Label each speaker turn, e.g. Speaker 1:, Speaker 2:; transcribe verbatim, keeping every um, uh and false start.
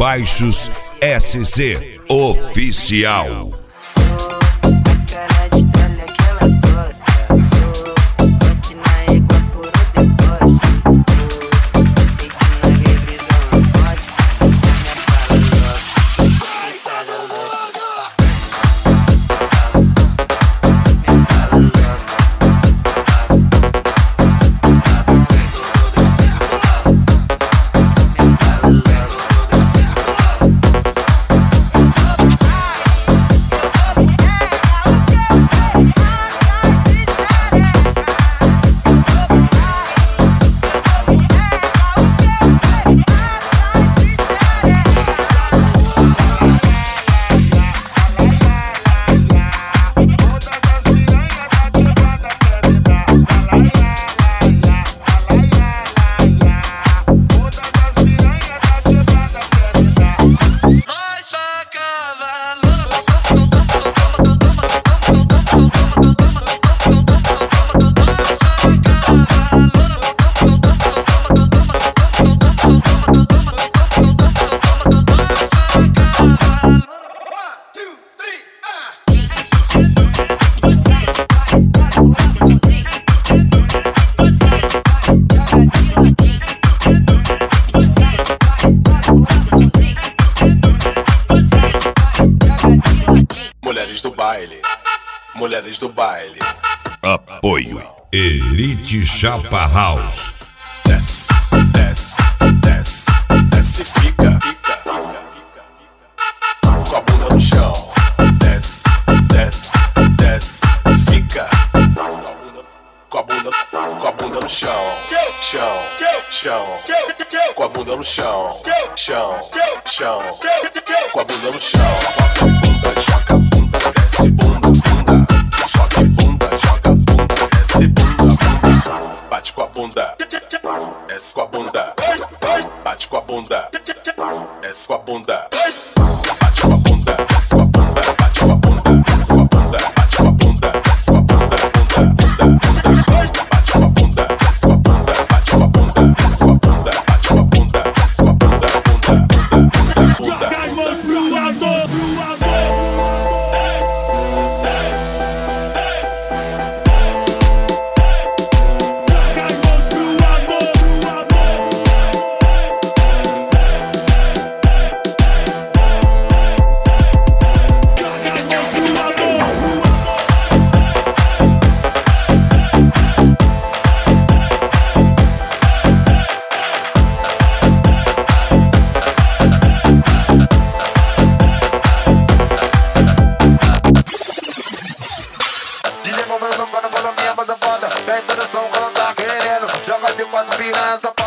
Speaker 1: Baixos S C Oficial.
Speaker 2: Mulheres do baile, mulheres do baile.
Speaker 1: Apoio Elite Chapa House.
Speaker 2: Desce, desce, desce, desce, fica, fica, com a bunda no chão. Desce, desce, desce, fica, com a bunda, com a bunda no chão. Chão, chão, com a bunda no chão. Chão, chão, com a bunda no chão. Soca a bunda, joga a bunda, desce bunda, bunda. Sobe bunda, joga a bunda, desce bunda, bunda. Bate com a bunda, desce com a bunda. Bate com a bunda, desce com a bunda. Bate com a bunda, desce com a bunda. Bate com a bunda, desce com a bunda. Bate com a bunda, desce com a bunda, bunda, bunda, bunda. Bate com a bunda, desce com a bunda. Bate com a bunda, desce com a bunda. Bate com a bunda, desce com a bunda, bunda, bunda, bunda.
Speaker 3: Joga as mãos pro alto, pro alto.
Speaker 4: Joga de quatro piranhas.